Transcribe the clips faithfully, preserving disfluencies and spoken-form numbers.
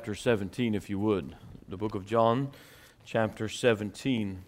chapter seventeen, if you would. The book of John, chapter seventeen.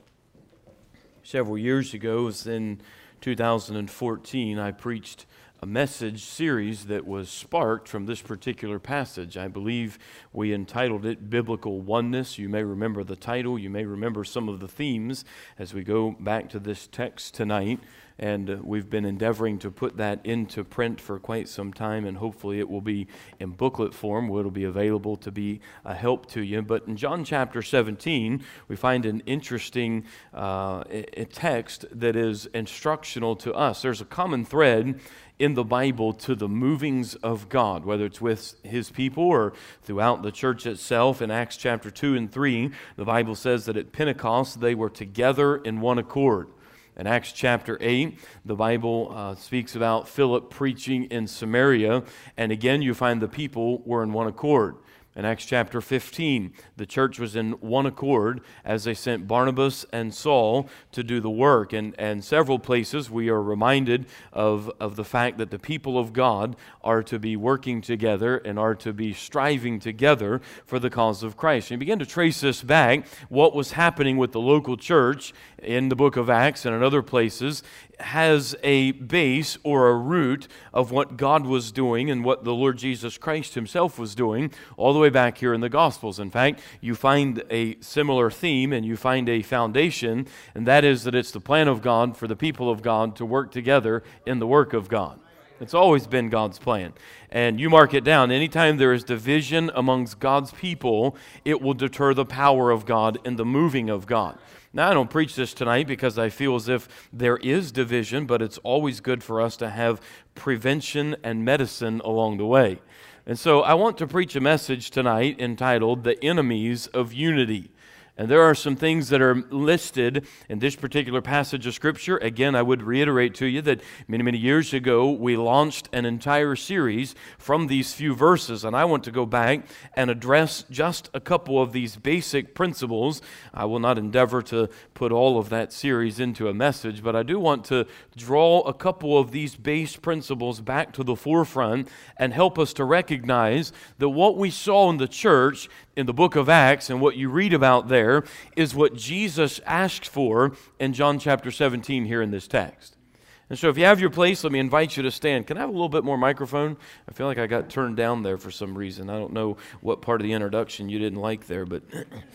Several years ago, it was in two thousand fourteen, I preached a message series that was sparked from this particular passage. I believe we entitled it Biblical Oneness. You may remember the title. You may remember some of the themes as we go back to this text tonight. And uh, we've been endeavoring to put that into print for quite some time, and hopefully it will be in booklet form where it'll be available to be a help to you. But in John chapter seventeen, we find an interesting uh, a text that is instructional to us. There's a common thread in the Bible to the movings of God, whether it's with His people or throughout the church itself. In Acts chapter two and three, the Bible says that at Pentecost they were together in one accord. In Acts chapter eight, the Bible uh, speaks about Philip preaching in Samaria, and again you find the people were in one accord. In Acts chapter fifteen, the church was in one accord as they sent Barnabas and Saul to do the work. And, and several places we are reminded of, of the fact that the people of God are to be working together and are to be striving together for the cause of Christ. And you begin to trace this back, what was happening with the local church in the book of Acts and in other places has a base or a root of what God was doing and what the Lord Jesus Christ Himself was doing all the way back here in the Gospels. In fact, you find a similar theme and you find a foundation, and that is that it's the plan of God for the people of God to work together in the work of God. It's always been God's plan. And you mark it down. Anytime there is division amongst God's people, it will deter the power of God and the moving of God. Now, I don't preach this tonight because I feel as if there is division, but it's always good for us to have prevention and medicine along the way. And so I want to preach a message tonight entitled The Enemies of Unity. And there are some things that are listed in this particular passage of Scripture. Again, I would reiterate to you that many, many years ago, we launched an entire series from these few verses. And I want to go back and address just a couple of these basic principles. I will not endeavor to put all of that series into a message, but I do want to draw a couple of these base principles back to the forefront and help us to recognize that what we saw in the church in the book of Acts and what you read about there is what Jesus asked for in John chapter seventeen here in this text. And so if you have your place, let me invite you to stand. Can I have a little bit more microphone? I feel like I got turned down there for some reason. I don't know what part of the introduction you didn't like there, but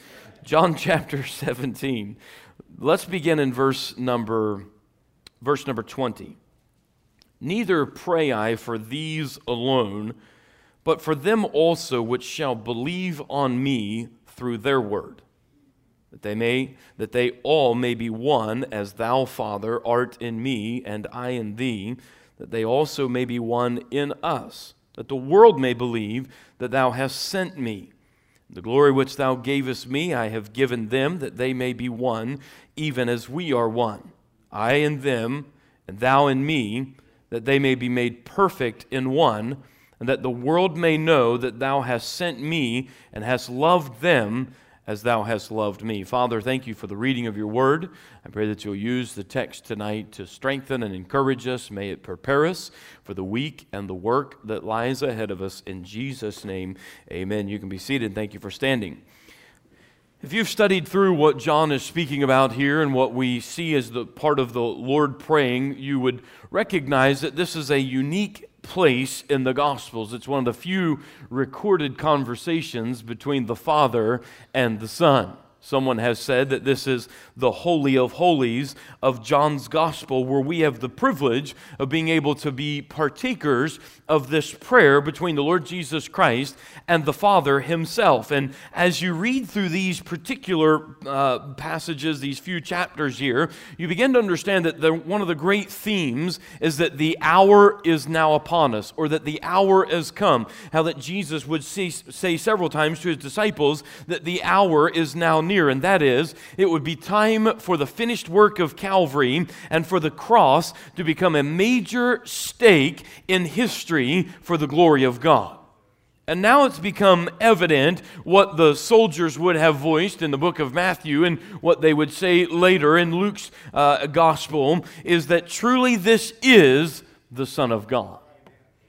John chapter seventeen. Let's begin in verse number verse number twenty. Neither pray I for these alone, but for them also which shall believe on me through their word, that they may that they all may be one, as thou, Father, art in me, and I in thee, that they also may be one in us, that the world may believe that thou hast sent me. The glory which thou gavest me I have given them, that they may be one, even as we are one. I in them, and thou in me, that they may be made perfect in one, and that the world may know that thou hast sent me and hast loved them as thou hast loved me. Father, thank you for the reading of your word. I pray that you'll use the text tonight to strengthen and encourage us. May it prepare us for the week and the work that lies ahead of us. In Jesus' name, amen. You can be seated. Thank you for standing. If you've studied through what John is speaking about here and what we see as the part of the Lord praying, you would recognize that this is a unique place in the Gospels. It's one of the few recorded conversations between the Father and the Son. Someone has said that this is the Holy of Holies of John's Gospel, where we have the privilege of being able to be partakers of this prayer between the Lord Jesus Christ and the Father Himself. And as you read through these particular uh, passages, these few chapters here, you begin to understand that the, one of the great themes is that the hour is now upon us, or that the hour has come. How that Jesus would say, say several times to His disciples that the hour is now near. And that is, it would be time for the finished work of Calvary and for the cross to become a major stake in history for the glory of God. And now it's become evident what the soldiers would have voiced in the book of Matthew and what they would say later in Luke's uh, gospel is that truly this is the Son of God.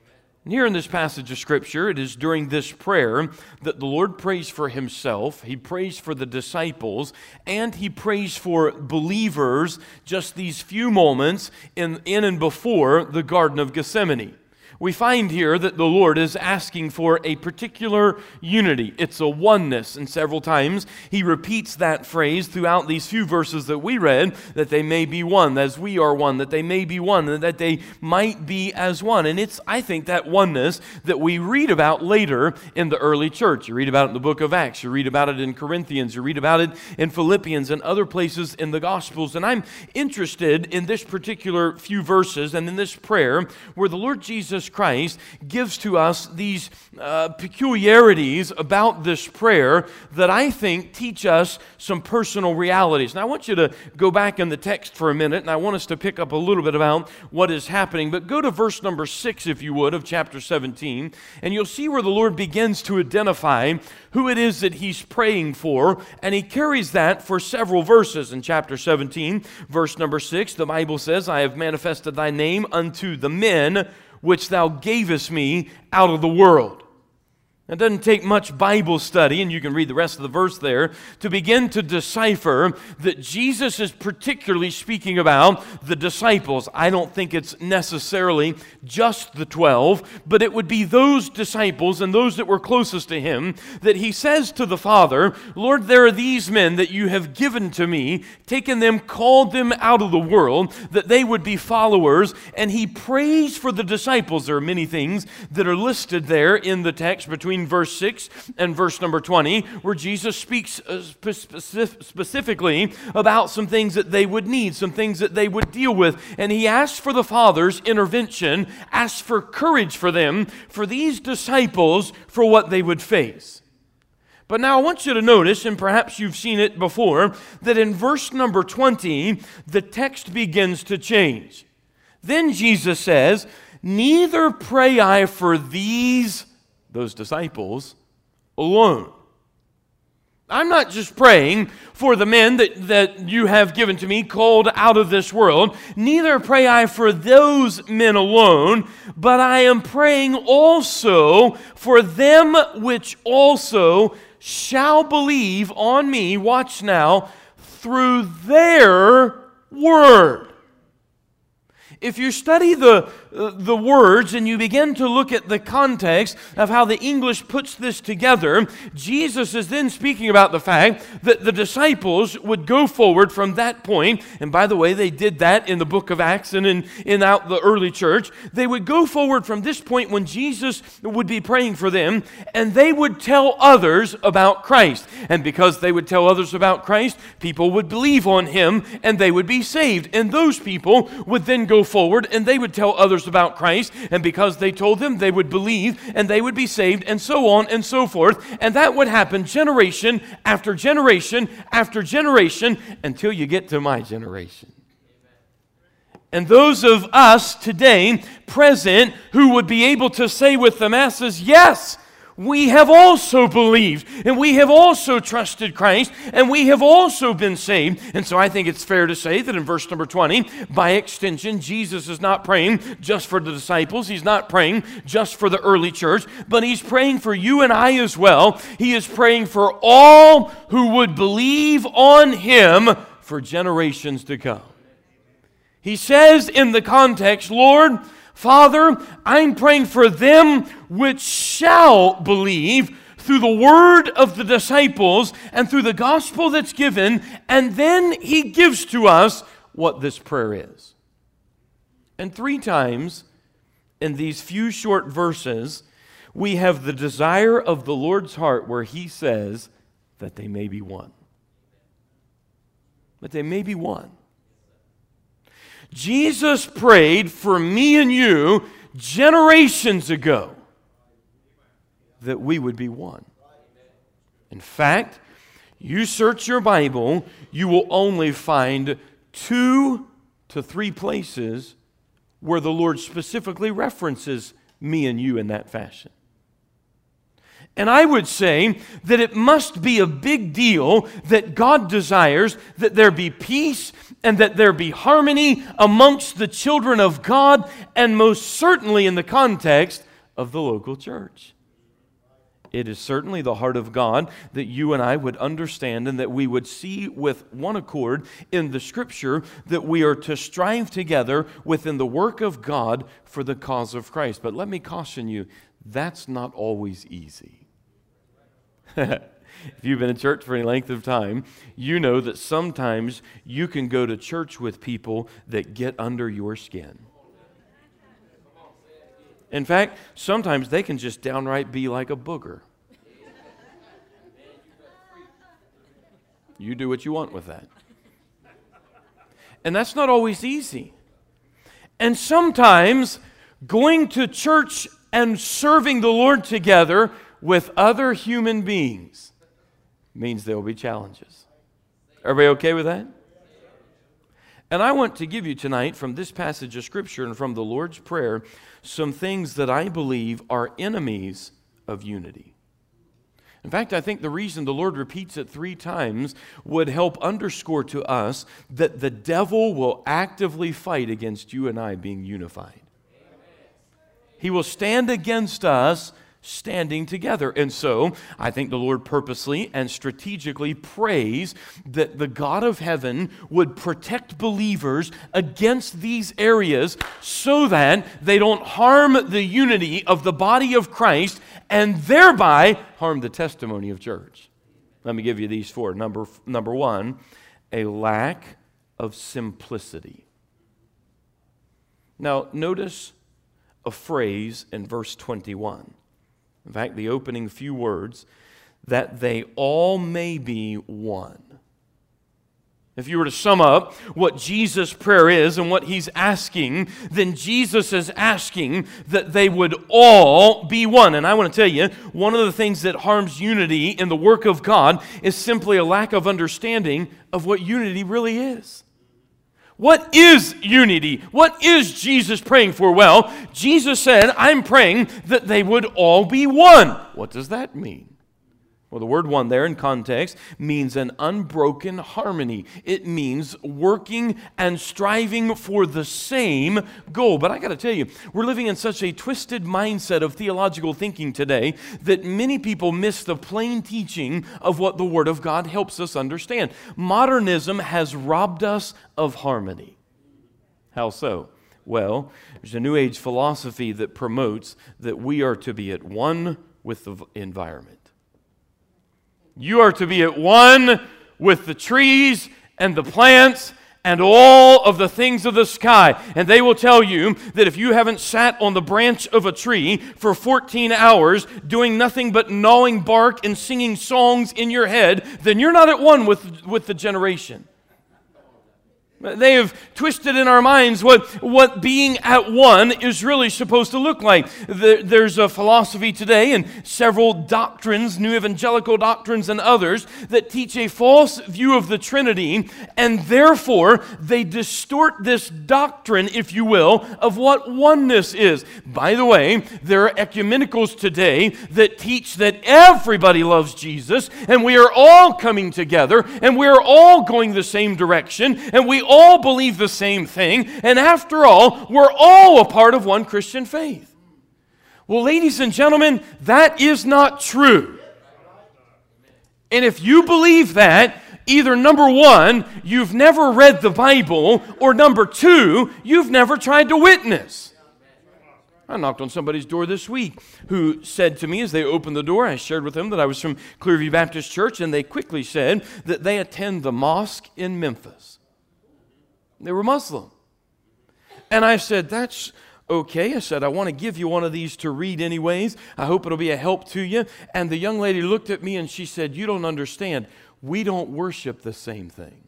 And here in this passage of Scripture, it is during this prayer that the Lord prays for himself, he prays for the disciples, and he prays for believers just these few moments in, in and before the Garden of Gethsemane. We find here that the Lord is asking for a particular unity. It's a oneness, and several times he repeats that phrase throughout these few verses that we read, that they may be one, as we are one, that they may be one, and that they might be as one. And it's, I think, that oneness that we read about later in the early church. You read about it in the book of Acts, you read about it in Corinthians, you read about it in Philippians and other places in the Gospels. And I'm interested in this particular few verses and in this prayer where the Lord Jesus Christ gives to us these uh, peculiarities about this prayer that I think teach us some personal realities. Now I want you to go back in the text for a minute, and I want us to pick up a little bit about what is happening. But go to verse number six, if you would, of chapter seventeen, and you'll see where the Lord begins to identify who it is that he's praying for, and he carries that for several verses. In chapter seventeen, verse number six, the Bible says, I have manifested thy name unto the men which thou gavest me out of the world. It doesn't take much Bible study, and you can read the rest of the verse there, to begin to decipher that Jesus is particularly speaking about the disciples. I don't think it's necessarily just the twelve, but it would be those disciples and those that were closest to him that he says to the Father, Lord, there are these men that you have given to me, taken them, called them out of the world, that they would be followers, and he prays for the disciples. There are many things that are listed there in the text between verse six and verse number twenty, where Jesus speaks uh, specific, specifically about some things that they would need, some things that they would deal with. And he asks for the Father's intervention, asks for courage for them, for these disciples, for what they would face. But now I want you to notice, and perhaps you've seen it before, that in verse number twenty, the text begins to change. Then Jesus says, neither pray I for these those disciples alone. I'm not just praying for the men that, that you have given to me, called out of this world. Neither pray I for those men alone, but I am praying also for them which also shall believe on me, watch now, through their word. If you study the, uh, the words and you begin to look at the context of how the English puts this together, Jesus is then speaking about the fact that the disciples would go forward from that point, and by the way, they did that in the book of Acts and in, in out the early church. They would go forward from this point when Jesus would be praying for them, and they would tell others about Christ. And because they would tell others about Christ, people would believe on him and they would be saved. And those people would then go forward and they would tell others about Christ, and because they told them, they would believe and they would be saved, and so on and so forth. And that would happen generation after generation after generation until you get to my generation. And those of us today present who would be able to say with the masses, yes, we have also believed, and we have also trusted Christ, and we have also been saved. And so I think it's fair to say that in verse number twenty, by extension, Jesus is not praying just for the disciples. He's not praying just for the early church, but he's praying for you and I as well. He is praying for all who would believe on him for generations to come. He says in the context, Lord, Father, I'm praying for them which shall believe through the word of the disciples and through the gospel that's given. And then he gives to us what this prayer is. And three times in these few short verses, we have the desire of the Lord's heart where he says that they may be one. That they may be one. Jesus prayed for me and you generations ago that we would be one. In fact, you search your Bible, you will only find two to three places where the Lord specifically references me and you in that fashion. And I would say that it must be a big deal that God desires that there be peace and that there be harmony amongst the children of God, and most certainly in the context of the local church. It is certainly the heart of God that you and I would understand and that we would see with one accord in the Scripture that we are to strive together within the work of God for the cause of Christ. But let me caution you, that's not always easy. If you've been in church for any length of time, you know that sometimes you can go to church with people that get under your skin. In fact, sometimes they can just downright be like a booger. You do what you want with that. And that's not always easy. And sometimes going to church and serving the Lord together with other human beings means there will be challenges. Everybody okay with that? And I want to give you tonight from this passage of Scripture and from the Lord's Prayer some things that I believe are enemies of unity. In fact, I think the reason the Lord repeats it three times would help underscore to us that the devil will actively fight against you and I being unified. He will stand against us standing together. And so, I think the Lord purposely and strategically prays that the God of heaven would protect believers against these areas so that they don't harm the unity of the body of Christ and thereby harm the testimony of church. Let me give you these four. Number, number one, a lack of simplicity. Now, notice a phrase in verse twenty-one. In fact, the opening few words, that they all may be one. If you were to sum up what Jesus' prayer is and what He's asking, then Jesus is asking that they would all be one. And I want to tell you, one of the things that harms unity in the work of God is simply a lack of understanding of what unity really is. What is unity? What is Jesus praying for? Well, Jesus said, I'm praying that they would all be one. What does that mean? Well, the word one there in context means an unbroken harmony. It means working and striving for the same goal. But I got to tell you, we're living in such a twisted mindset of theological thinking today that many people miss the plain teaching of what the Word of God helps us understand. Modernism has robbed us of harmony. How so? Well, there's a New Age philosophy that promotes that we are to be at one with the environment. You are to be at one with the trees and the plants and all of the things of the sky. And they will tell you that if you haven't sat on the branch of a tree for fourteen hours doing nothing but gnawing bark and singing songs in your head, then you're not at one with, with the generation. They have twisted in our minds what, what being at one is really supposed to look like. There's a philosophy today and several doctrines, new evangelical doctrines and others, that teach a false view of the Trinity, and therefore they distort this doctrine, if you will, of what oneness is. By the way, there are ecumenicals today that teach that everybody loves Jesus, and we are all coming together, and we are all going the same direction, and we all all believe the same thing, and after all, we're all a part of one Christian faith. Well, ladies and gentlemen, that is not true. And if you believe that, either number one, you've never read the Bible, or number two, you've never tried to witness. I knocked on somebody's door this week who said to me as they opened the door, I shared with them that I was from Clearview Baptist Church, and they quickly said that they attend the mosque in Memphis. They were Muslim. And I said, that's okay. I said, I want to give you one of these to read anyways. I hope it'll be a help to you. And the young lady looked at me and she said, you don't understand. We don't worship the same thing.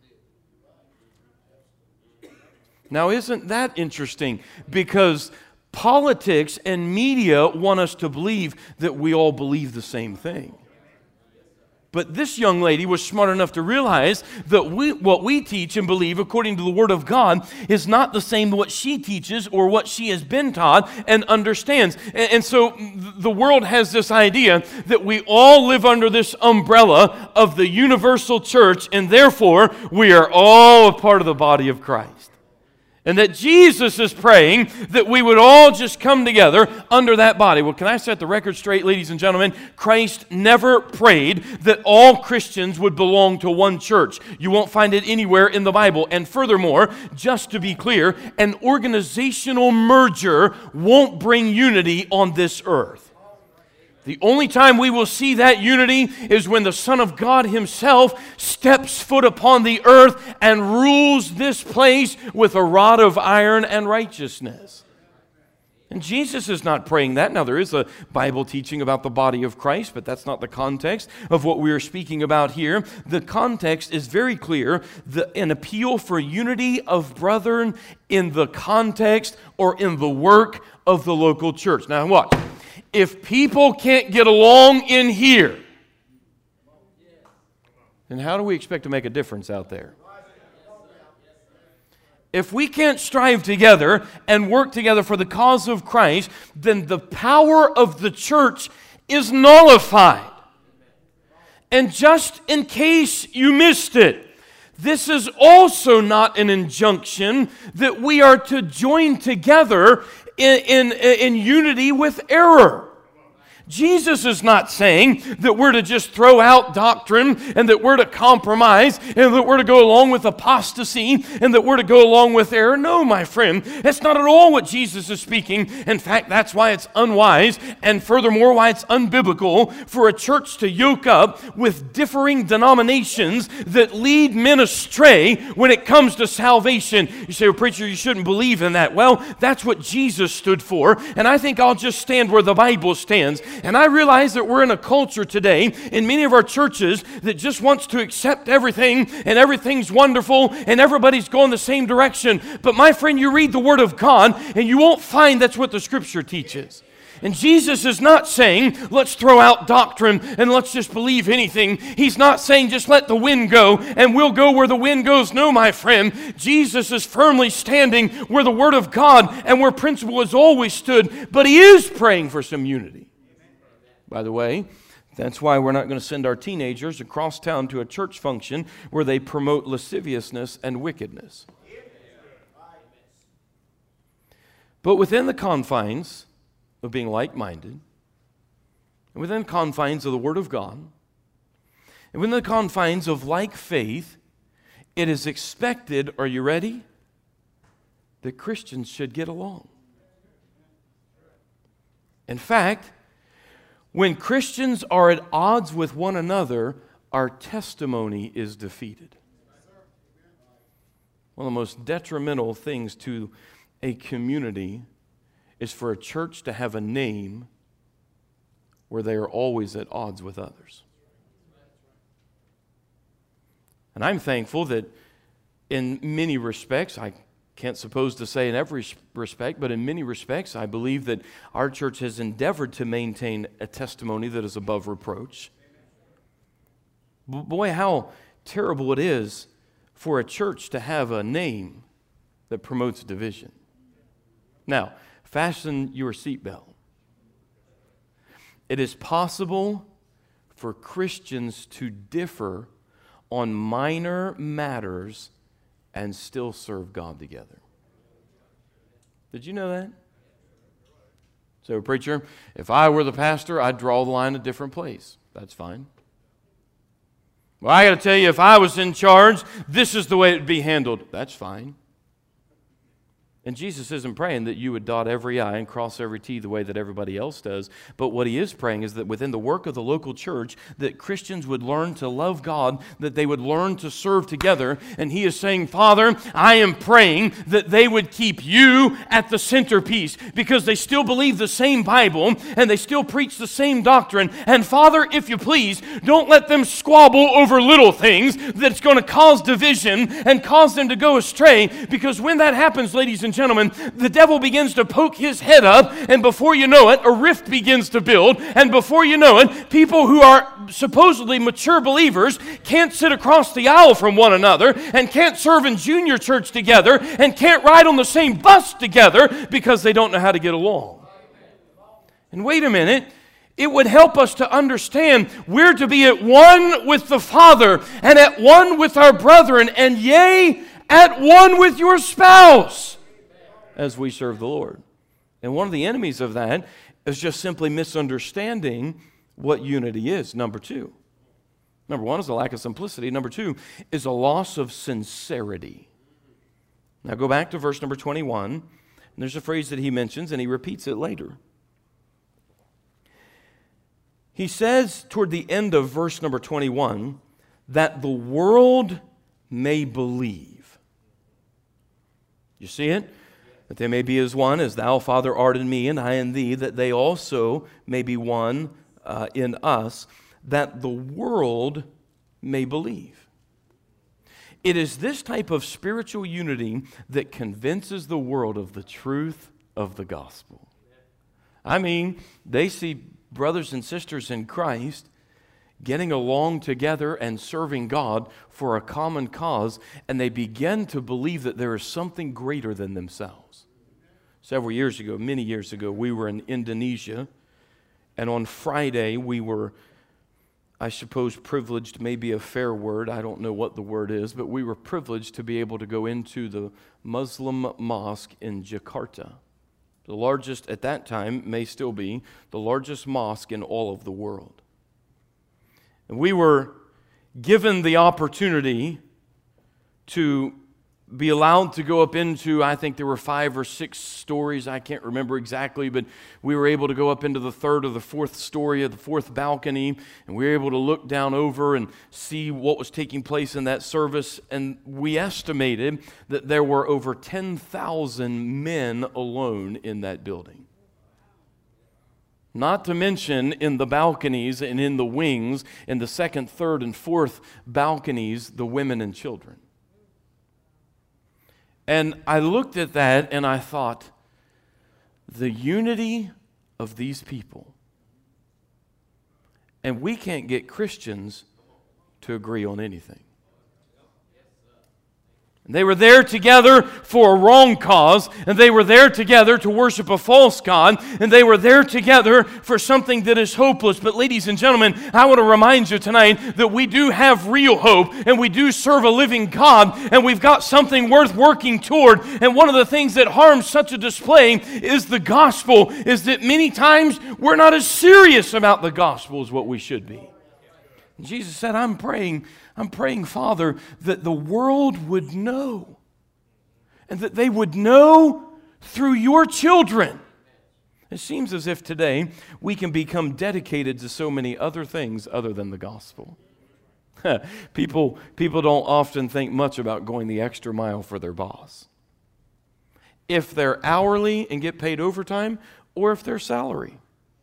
Now, isn't that interesting? Because politics and media want us to believe that we all believe the same thing. But this young lady was smart enough to realize that we, what we teach and believe according to the Word of God is not the same what she teaches or what she has been taught and understands. And, and so the world has this idea that we all live under this umbrella of the universal church, and therefore we are all a part of the body of Christ. And that Jesus is praying that we would all just come together under that body. Well, can I set the record straight, ladies and gentlemen? Christ never prayed that all Christians would belong to one church. You won't find it anywhere in the Bible. And furthermore, just to be clear, an organizational merger won't bring unity on this earth. The only time we will see that unity is when the Son of God Himself steps foot upon the earth and rules this place with a rod of iron and righteousness. And Jesus is not praying that. Now, there is a Bible teaching about the body of Christ, but that's not the context of what we are speaking about here. The context is very clear, the, an appeal for unity of brethren in the context or in the work of the local church. Now, what? If people can't get along in here, then how do we expect to make a difference out there? If we can't strive together and work together for the cause of Christ, then the power of the church is nullified. And just in case you missed it, this is also not an injunction that we are to join together in, in, in unity with error. Jesus is not saying that we're to just throw out doctrine and that we're to compromise and that we're to go along with apostasy and that we're to go along with error. No, my friend, that's not at all what Jesus is speaking. In fact, that's why it's unwise and furthermore why it's unbiblical for a church to yoke up with differing denominations that lead men astray when it comes to salvation. You say, well, preacher, you shouldn't believe in that. Well, that's what Jesus stood for, and I think I'll just stand where the Bible stands. And I realize that we're in a culture today in many of our churches that just wants to accept everything and everything's wonderful and everybody's going the same direction. But my friend, you read the Word of God and you won't find that's what the Scripture teaches. And Jesus is not saying, let's throw out doctrine and let's just believe anything. He's not saying, just let the wind go and we'll go where the wind goes. No, my friend, Jesus is firmly standing where the Word of God and where principle has always stood. But He is praying for some unity. By the way, that's why we're not going to send our teenagers across town to a church function where they promote lasciviousness and wickedness. But within the confines of being like-minded, and within the confines of the Word of God, and within the confines of like faith, it is expected, are you ready, that Christians should get along. In fact, when Christians are at odds with one another, our testimony is defeated. One of the most detrimental things to a community is for a church to have a name where they are always at odds with others. And I'm thankful that in many respects, I can't suppose to say in every respect, but in many respects, I believe that our church has endeavored to maintain a testimony that is above reproach. Boy, how terrible it is for a church to have a name that promotes division. Now, fasten your seatbelt. It is possible for Christians to differ on minor matters and still serve God together. Did you know that? So, preacher, if I were the pastor, I'd draw the line a different place. That's fine. Well, I got to tell you, if I was in charge, this is the way it would be handled. That's fine. And Jesus isn't praying that you would dot every I and cross every T the way that everybody else does. But what He is praying is that within the work of the local church, that Christians would learn to love God, that they would learn to serve together. And He is saying, Father, I am praying that they would keep You at the centerpiece because they still believe the same Bible and they still preach the same doctrine. And Father, if You please, don't let them squabble over little things that's going to cause division and cause them to go astray, because when that happens, ladies and gentlemen, the devil begins to poke his head up, and before you know it, a rift begins to build, and before you know it, people who are supposedly mature believers can't sit across the aisle from one another, and can't serve in junior church together, and can't ride on the same bus together because they don't know how to get along. And wait a minute, it would help us to understand we're to be at one with the Father, and at one with our brethren, and yea, at one with your spouse. as we serve the Lord. And one of the enemies of that is just simply misunderstanding what unity is, number two. Number one is a lack of simplicity. Number two is a loss of sincerity. Now go back to verse number twenty-one. And there's a phrase that he mentions, and he repeats it later. He says toward the end of verse number twenty-one, that the world may believe. You see it? That they may be as one, as thou, Father, art in me, and I in thee, that they also may be one uh, in us, that the world may believe. It is this type of spiritual unity that convinces the world of the truth of the gospel. I mean, they see brothers and sisters in Christ getting along together and serving God for a common cause, and they begin to believe that there is something greater than themselves. Several years ago, many years ago, we were in Indonesia, and on Friday we were, I suppose privileged may be a fair word, I don't know what the word is, but we were privileged to be able to go into the Muslim mosque in Jakarta. The largest, at that time, may still be, the largest mosque in all of the world. And we were given the opportunity to be allowed to go up into, I think there were five or six stories, I can't remember exactly, but we were able to go up into the third or the fourth story of the fourth balcony, and we were able to look down over and see what was taking place in that service, and we estimated that there were over ten thousand men alone in that building. Not to mention in the balconies and in the wings, in the second, third, and fourth balconies, the women and children. And I looked at that and I thought, the unity of these people. And we can't get Christians to agree on anything. They were there together for a wrong cause, and they were there together to worship a false god, and they were there together for something that is hopeless. But ladies and gentlemen, I want to remind you tonight that we do have real hope, and we do serve a living God, and we've got something worth working toward. And one of the things that harms such a display is the gospel, is that many times we're not as serious about the gospel as what we should be. And Jesus said, I'm praying, I'm praying, Father, that the world would know, and that they would know through your children. It seems as if today we can become dedicated to so many other things other than the gospel. people, people don't often think much about going the extra mile for their boss. If they're hourly and get paid overtime, or if they're salary.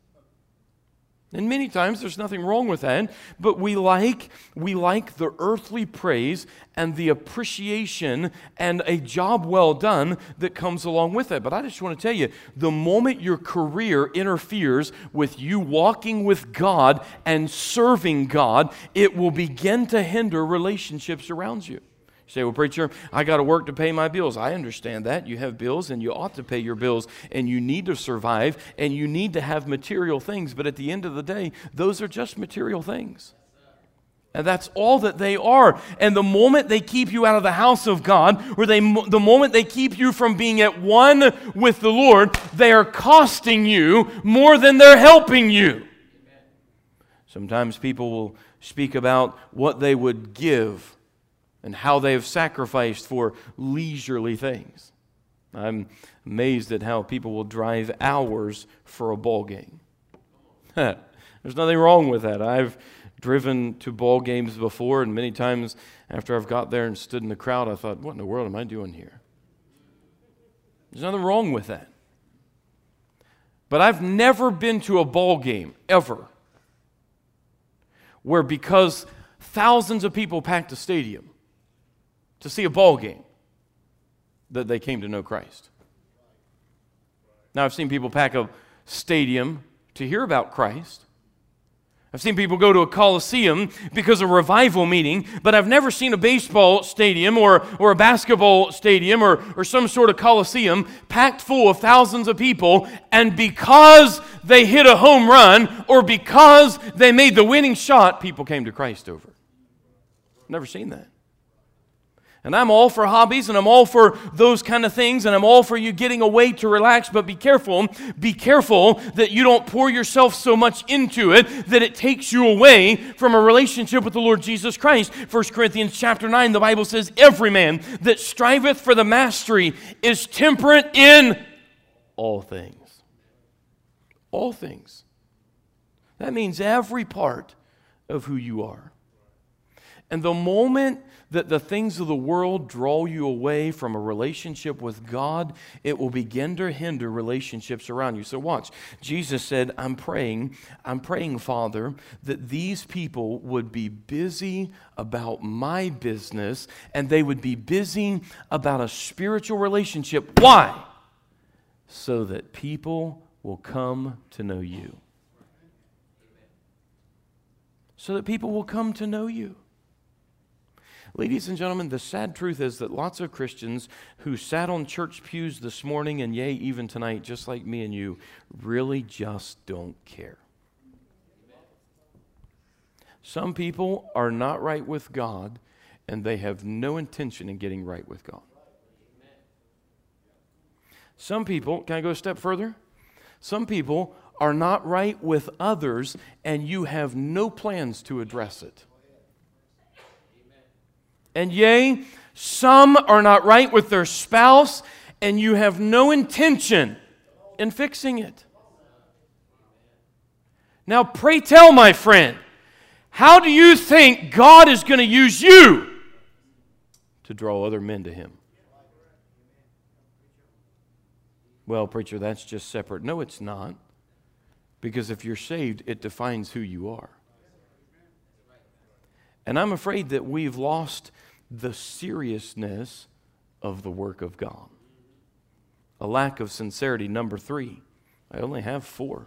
And many times there's nothing wrong with that, but we like we like the earthly praise and the appreciation and a job well done that comes along with it. But I just want to tell you, the moment your career interferes with you walking with God and serving God, it will begin to hinder relationships around you. You say, well, preacher, I got to work to pay my bills. I understand that. You have bills and you ought to pay your bills, and you need to survive, and you need to have material things. But at the end of the day, those are just material things. And that's all that they are. And the moment they keep you out of the house of God, or they, the moment they keep you from being at one with the Lord, they are costing you more than they're helping you. Sometimes people will speak about what they would give and how they have sacrificed for leisurely things. I'm amazed at how people will drive hours for a ball game. There's nothing wrong with that. I've driven to ball games before, and many times after I've got there and stood in the crowd, I thought, what in the world am I doing here? There's nothing wrong with that. But I've never been to a ball game, ever, where because thousands of people packed a stadium to see a ball game, that they came to know Christ. Now, I've seen people pack a stadium to hear about Christ. I've seen people go to a coliseum because of a revival meeting, but I've never seen a baseball stadium or, or a basketball stadium or, or some sort of coliseum packed full of thousands of people, and because they hit a home run or because they made the winning shot, people came to Christ over. Never seen that. And I'm all for hobbies, and I'm all for those kind of things, and I'm all for you getting away to relax, but be careful. Be careful that you don't pour yourself so much into it that it takes you away from a relationship with the Lord Jesus Christ. First Corinthians chapter nine, the Bible says, every man that striveth for the mastery is temperate in all things. All things. That means every part of who you are. And the moment that the things of the world draw you away from a relationship with God, it will begin to hinder relationships around you. So watch. Jesus said, I'm praying, I'm praying, Father, that these people would be busy about my business and they would be busy about a spiritual relationship. Why? So that people will come to know you. So that people will come to know you. Ladies and gentlemen, the sad truth is that lots of Christians who sat on church pews this morning and yea, even tonight, just like me and you, really just don't care. Some people are not right with God and they have no intention in getting right with God. Some people, can I go a step further? Some people are not right with others and you have no plans to address it. And yea, some are not right with their spouse, and you have no intention in fixing it. Now, pray tell, my friend, how do you think God is going to use you to draw other men to Him? Well, preacher, that's just separate. No, it's not. Because if you're saved, it defines who you are. And I'm afraid that we've lost the seriousness of the work of God. A lack of sincerity. Number three. I only have four.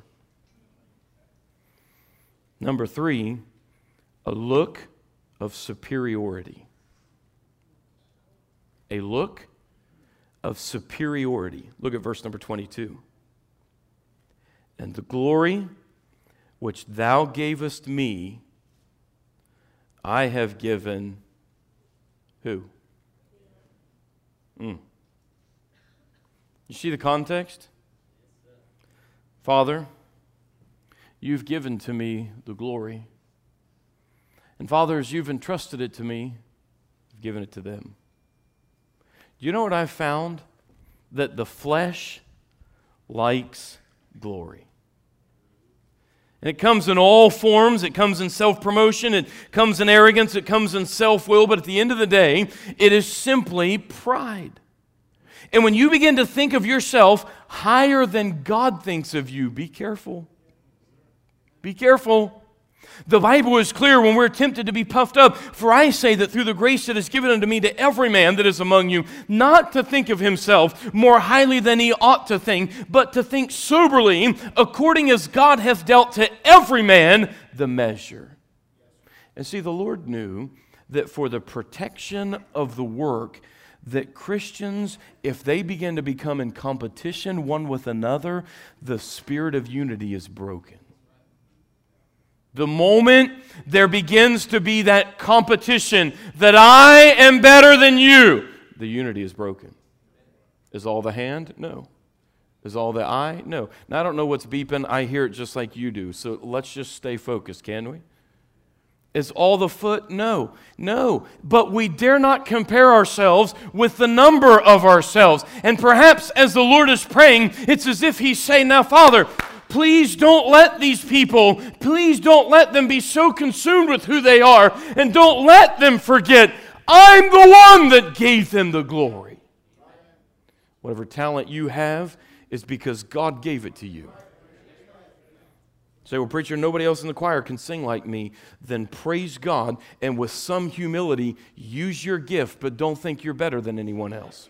Number three, a look of superiority. A look of superiority. Look at verse number twenty-two. And the glory which thou gavest me, I have given who? Mm. You see the context? Father, you've given to me the glory. And Father, as you've entrusted it to me, I've given it to them. Do you know what I've found? That the flesh likes glory. And it comes in all forms. It comes in self-promotion. It comes in arrogance. It comes in self-will. But at the end of the day, it is simply pride. And when you begin to think of yourself higher than God thinks of you, be careful. Be careful. The Bible is clear when we're tempted to be puffed up. For I say that through the grace that is given unto me to every man that is among you, not to think of himself more highly than he ought to think, but to think soberly, according as God hath dealt to every man the measure. And see, the Lord knew that for the protection of the work, that Christians, if they begin to become in competition one with another, the spirit of unity is broken. The moment there begins to be that competition that I am better than you, the unity is broken. Is all the hand? No. Is all the eye? No. Now, I don't know what's beeping. I hear it just like you do. So let's just stay focused, can we? Is all the foot? No. No. But we dare not compare ourselves with the number of ourselves. And perhaps as the Lord is praying, it's as if He's saying, now, Father, please don't let these people, please don't let them be so consumed with who they are, and don't let them forget, I'm the one that gave them the glory. Whatever talent you have is because God gave it to you. Say, well, preacher, nobody else in the choir can sing like me. Then praise God, and with some humility, use your gift, but don't think you're better than anyone else.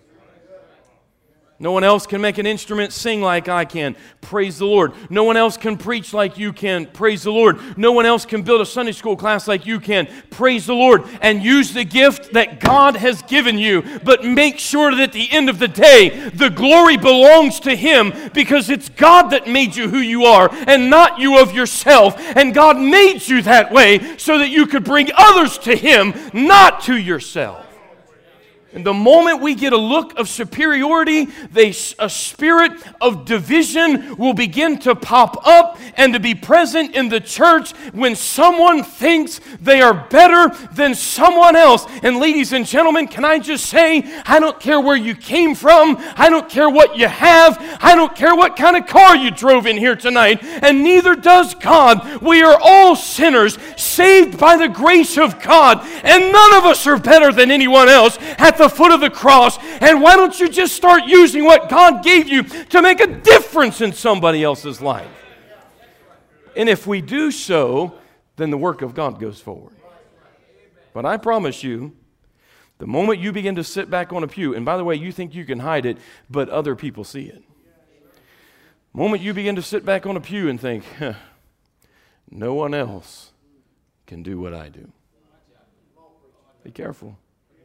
No one else can make an instrument sing like I can. Praise the Lord. No one else can preach like you can. Praise the Lord. No one else can build a Sunday school class like you can. Praise the Lord. And use the gift that God has given you. But make sure that at the end of the day, the glory belongs to Him, because it's God that made you who you are and not you of yourself. And God made you that way so that you could bring others to Him, not to yourself. And the moment we get a look of superiority, they, a spirit of division will begin to pop up and to be present in the church when someone thinks they are better than someone else. And ladies and gentlemen, can I just say, I don't care where you came from. I don't care what you have. I don't care what kind of car you drove in here tonight. And neither does God. We are all sinners, saved by the grace of God. And none of us are better than anyone else at the foot of the cross. And why don't you just start using what God gave you to make a difference in somebody else's life? And if we do so, then the work of God goes forward. But I promise you, the moment you begin to sit back on a pew, and by the way, you think you can hide it, but other people see it. The moment you begin to sit back on a pew and think, huh, no one else can do what I do. Be careful.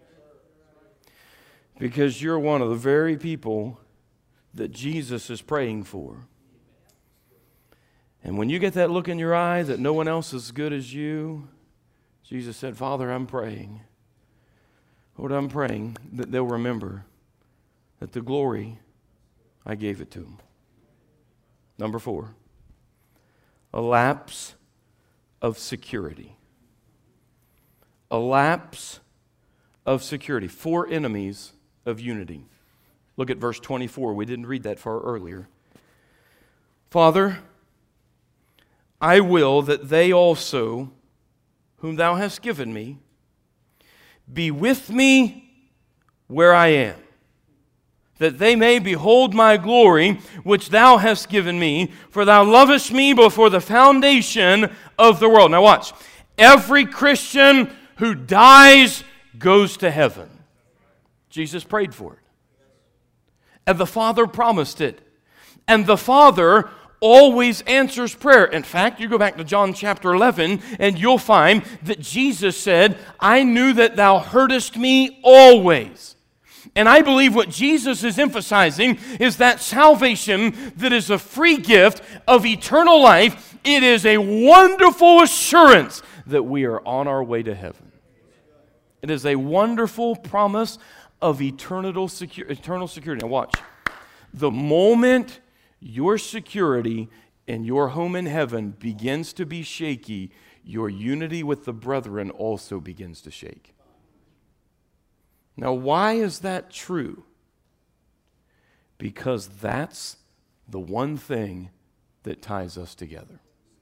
Because you're one of the very people that Jesus is praying for. And when you get that look in your eye that no one else is as good as you, Jesus said, Father, I'm praying. Lord, I'm praying that they'll remember that the glory, I gave it to them. Number four, a lapse of security. A lapse of security. Four enemies of unity. Look at verse twenty-four. We didn't read that far earlier. Father, I will that they also, whom thou hast given me, be with me where I am, that they may behold my glory, which thou hast given me, for thou lovest me before the foundation of the world. Now watch. Every Christian who dies goes to heaven. Jesus prayed for it. And the Father promised it. And the Father always answers prayer. In fact, you go back to John chapter eleven, and you'll find that Jesus said, I knew that thou heardest me always. And I believe what Jesus is emphasizing is that salvation that is a free gift of eternal life. It is a wonderful assurance that we are on our way to heaven. It is a wonderful promise of eternal secu- eternal security. Now watch. The moment your security in your home in heaven begins to be shaky, your unity with the brethren also begins to shake. Now, why is that true? Because that's the one thing that ties us together.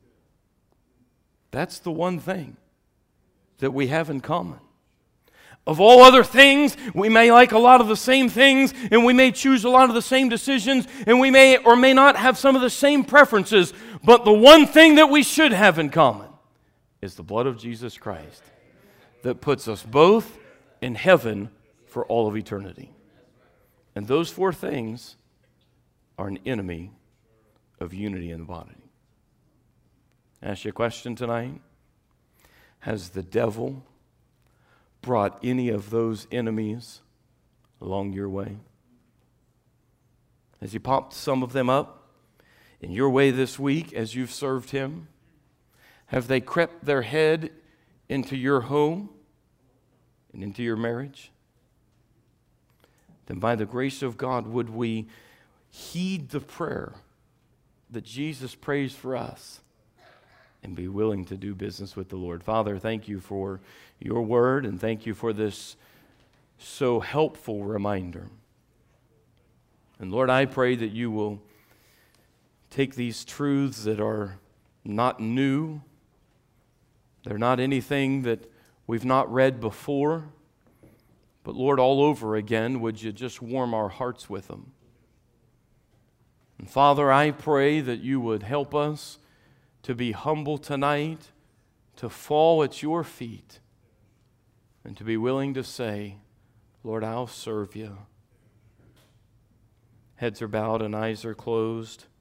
That's the one thing that we have in common. Of all other things, we may like a lot of the same things, and we may choose a lot of the same decisions, and we may or may not have some of the same preferences, but the one thing that we should have in common is the blood of Jesus Christ that puts us both in heaven for all of eternity. And those four things are an enemy of unity in the body. I ask you a question tonight. Has the devil brought any of those enemies along your way? Has he popped some of them up in your way this week as you've served him? Have they crept their head into your home and into your marriage? Then by the grace of God, would we heed the prayer that Jesus prays for us and be willing to do business with the Lord? Father, thank you for your word, and thank you for this so helpful reminder. And Lord, I pray that you will take these truths that are not new, they're not anything that we've not read before, but Lord, all over again, would you just warm our hearts with them? And Father, I pray that you would help us to be humble tonight, to fall at your feet, and to be willing to say, Lord, I'll serve you. Heads are bowed and eyes are closed.